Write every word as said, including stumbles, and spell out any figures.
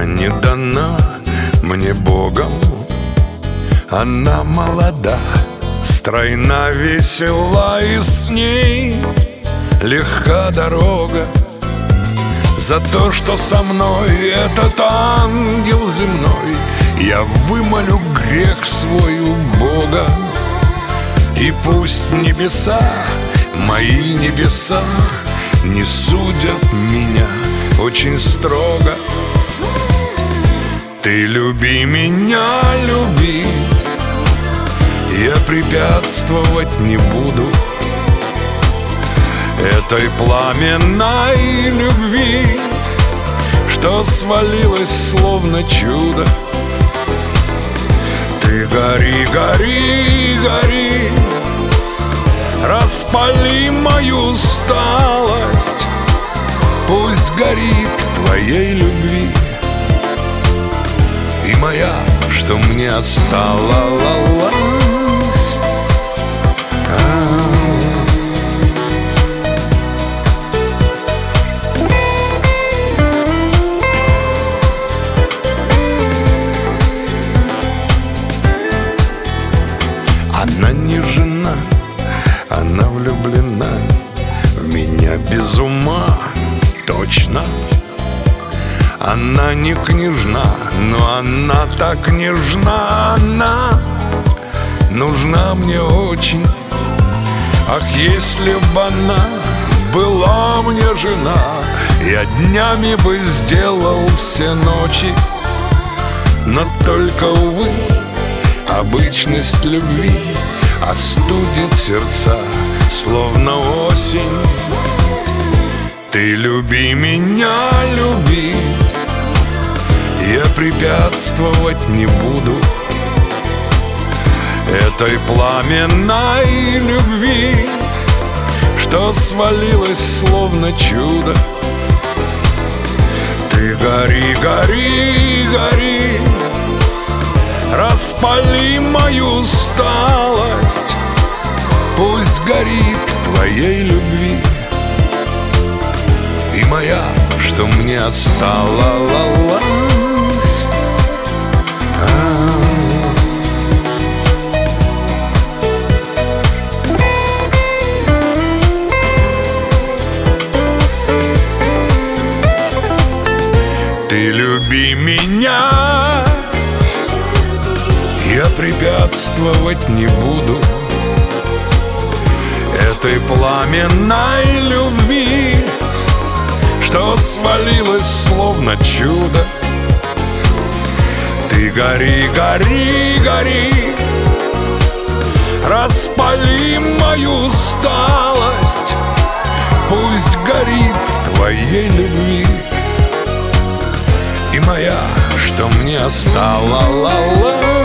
Она не дана мне Богом, она молода, стройна, весела, и с ней легка дорога. За то, что со мной этот ангел земной, я вымолю грех свой у Бога. И пусть небеса, мои небеса, не судят меня очень строго. Ты люби меня, люби, я препятствовать не буду этой пламенной любви, что свалилась словно чудо. Ты гори, гори, гори, распали мою усталость, пусть горит твоей любви и моя, что мне осталось. Она не жена, она влюблена в меня без ума, точно. Она не княжна, но она так нежна. Она нужна мне очень. Ах, если б она была мне жена, я днями бы сделал все ночи. Но только, увы, обычность любви остудит сердца, словно осень. Ты люби меня, люби, я препятствовать не буду этой пламенной любви, что свалилась словно чудо. Ты гори, гори, гори, распали мою усталость, пусть горит твоей любви и моя, что мне осталось. Ты люби меня, я препятствовать не буду этой пламенной любви, что свалилась словно чудо. Ты гори, гори, гори, распали мою усталость, пусть горит в твоей любви и моя, что мне осталось.